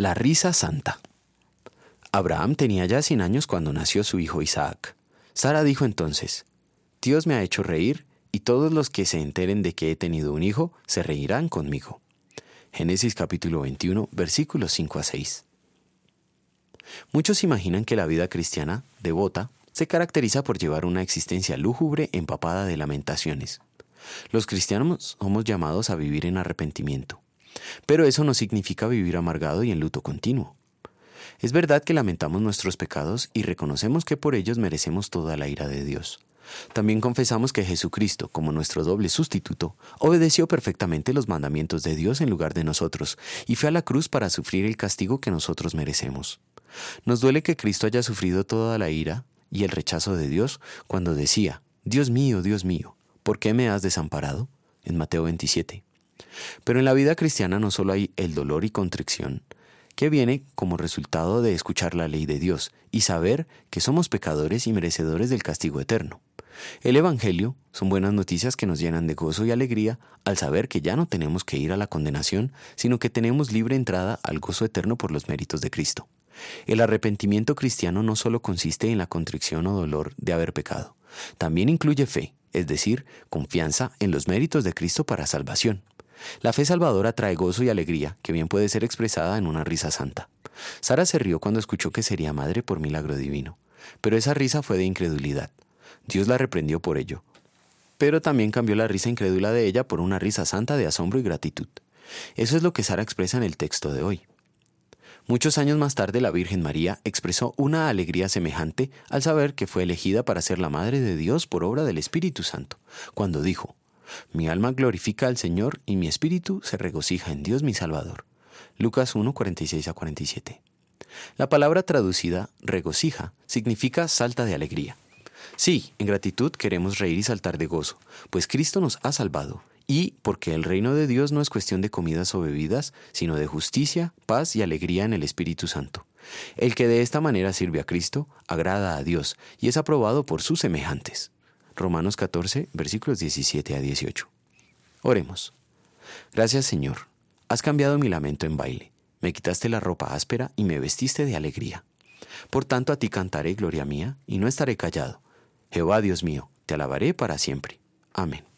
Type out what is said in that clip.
La risa santa. Abraham tenía ya 100 años cuando nació su hijo Isaac. Sara dijo entonces: Dios me ha hecho reír, y todos los que se enteren de que he tenido un hijo se reirán conmigo. Génesis capítulo 21, versículos 5 a 6. Muchos imaginan que la vida cristiana, devota, se caracteriza por llevar una existencia lúgubre empapada de lamentaciones. Los cristianos somos llamados a vivir en arrepentimiento, pero eso no significa vivir amargado y en luto continuo. Es verdad que lamentamos nuestros pecados y reconocemos que por ellos merecemos toda la ira de Dios. También confesamos que Jesucristo, como nuestro doble sustituto, obedeció perfectamente los mandamientos de Dios en lugar de nosotros y fue a la cruz para sufrir el castigo que nosotros merecemos. Nos duele que Cristo haya sufrido toda la ira y el rechazo de Dios cuando decía: Dios mío, ¿por qué me has desamparado? En Mateo 27. Pero en la vida cristiana no solo hay el dolor y contrición, que viene como resultado de escuchar la ley de Dios y saber que somos pecadores y merecedores del castigo eterno. El Evangelio son buenas noticias que nos llenan de gozo y alegría al saber que ya no tenemos que ir a la condenación, sino que tenemos libre entrada al gozo eterno por los méritos de Cristo. El arrepentimiento cristiano no solo consiste en la contrición o dolor de haber pecado, también incluye fe, es decir, confianza en los méritos de Cristo para salvación. La fe salvadora trae gozo y alegría, que bien puede ser expresada en una risa santa. Sara se rió cuando escuchó que sería madre por milagro divino, pero esa risa fue de incredulidad. Dios la reprendió por ello, pero también cambió la risa incrédula de ella por una risa santa de asombro y gratitud. Eso es lo que Sara expresa en el texto de hoy. Muchos años más tarde, la Virgen María expresó una alegría semejante al saber que fue elegida para ser la Madre de Dios por obra del Espíritu Santo, cuando dijo: Mi alma glorifica al Señor y mi espíritu se regocija en Dios mi Salvador. Lucas 1, 46 a 47. La palabra traducida regocija significa salta de alegría. Sí, en gratitud queremos reír y saltar de gozo, pues Cristo nos ha salvado, y porque el reino de Dios no es cuestión de comidas o bebidas, sino de justicia, paz y alegría en el Espíritu Santo. El que de esta manera sirve a Cristo, agrada a Dios y es aprobado por sus semejantes. Romanos 14, versículos 17 a 18. Oremos. Gracias, Señor. Has cambiado mi lamento en baile. Me quitaste la ropa áspera y me vestiste de alegría. Por tanto, a ti cantaré, gloria mía, y no estaré callado. Jehová Dios mío, te alabaré para siempre. Amén.